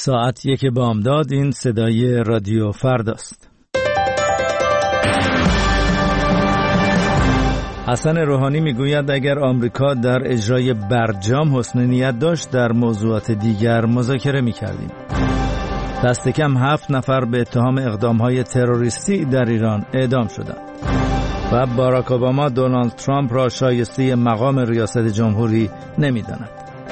ساعت 1 بامداد. این صدای رادیو فرداست. حسن روحانی میگوید اگر آمریکا در اجرای برجام حسن نیت داشت در موضوعات دیگر مذاکره میکردیم. دست کم 7 نفر به اتهام اقدامهای تروریستی در ایران اعدام شدند و باراک اوباما دونالد ترامپ را شایسته مقام ریاست جمهوری نمیداند.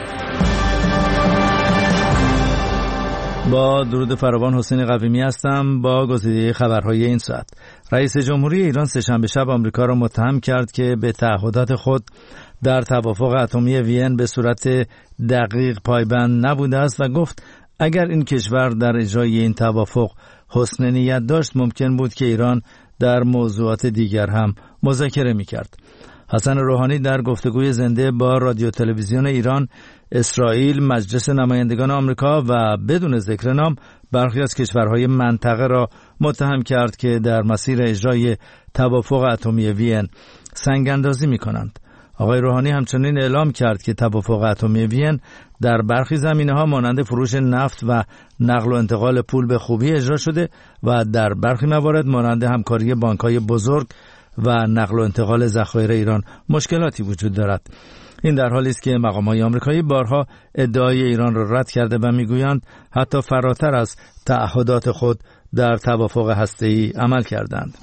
با درود فراوان، حسین قویمی هستم با گزیده خبرهای این ساعت. رئیس جمهوری ایران سه‌شنبه شب آمریکا را متهم کرد که به تعهدات خود در توافق اتمی وین به صورت دقیق پایبند نبوده است و گفت اگر این کشور در اجرای این توافق حسن نیت داشت ممکن بود که ایران در موضوعات دیگر هم مذاکره می‌کرد. حسن روحانی در گفتگوی زنده با رادیو تلویزیون ایران، اسرائیل، مجلس نمایندگان آمریکا و بدون ذکر نام برخی از کشورهای منطقه را متهم کرد که در مسیر اجرای توافق اتمی وین سنگ اندازی می‌کنند. آقای روحانی همچنین اعلام کرد که توافق اتمی وین در برخی زمینه‌ها مانند فروش نفت و نقل و انتقال پول به خوبی اجرا شده و در برخی موارد مانند همکاری بانک‌های بزرگ و نقل و انتقال ذخایر ایران مشکلاتی وجود دارد. این در حالی است که مقام‌های آمریکایی بارها ادعای ایران را رد کرده و میگویند حتی فراتر از تعهدات خود در توافق هسته‌ای عمل کردند.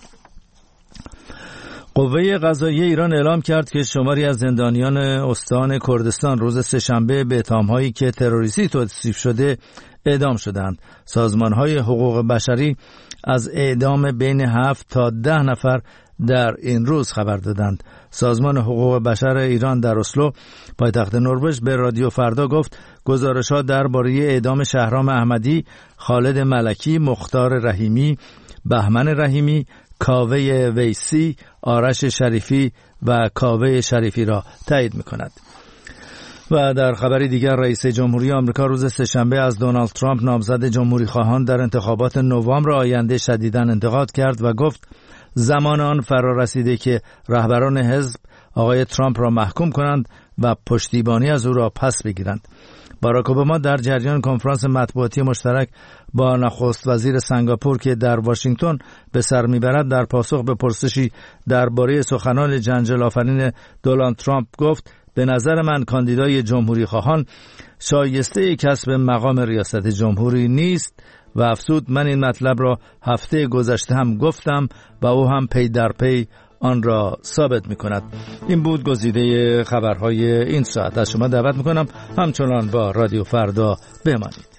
قوه قضاییه ایران اعلام کرد که شماری از زندانیان استان کردستان روز سه‌شنبه به اتهام‌هایی که تروریستی توصیف شده اعدام شدند. سازمان‌های حقوق بشری از اعدام بین 7 تا 10 نفر در این روز خبر دادند. سازمان حقوق بشر ایران در اسلو، پایتخت نروژ، به رادیو فردا گفت گزارش‌ها درباره اعدام شهرام احمدی، خالد ملکی، مختار رحیمی، بهمن رحیمی، کاوه ویسی، آرش شریفی و کاوه شریفی را تایید می‌کند. و در خبری دیگر، رئیس جمهوری آمریکا روز سه‌شنبه از دونالد ترامپ نامزد جمهوری خواهان در انتخابات نوامبر آینده شدیداً انتقاد کرد و گفت زمان آن فرا رسیده که رهبران حزب آقای ترامپ را محکوم کنند و پشتیبانی از او را پس بگیرند. باراک اوباما در جریان کنفرانس مطبوعاتی مشترک با نخست وزیر سنگاپور که در واشنگتن به سر میبرد در پاسخ به پرسشی درباره سخنان جنجال آفرین دونالد ترامپ گفت به نظر من کاندیدای جمهوری خواهان شایسته کسب مقام ریاست جمهوری نیست و افزود من این مطلب را هفته گذشته هم گفتم و او هم پی در پی آن را ثابت می کند. این بود گزیده خبرهای این ساعت. از شما دعوت می کنم همچنان با رادیو فردا بمانید.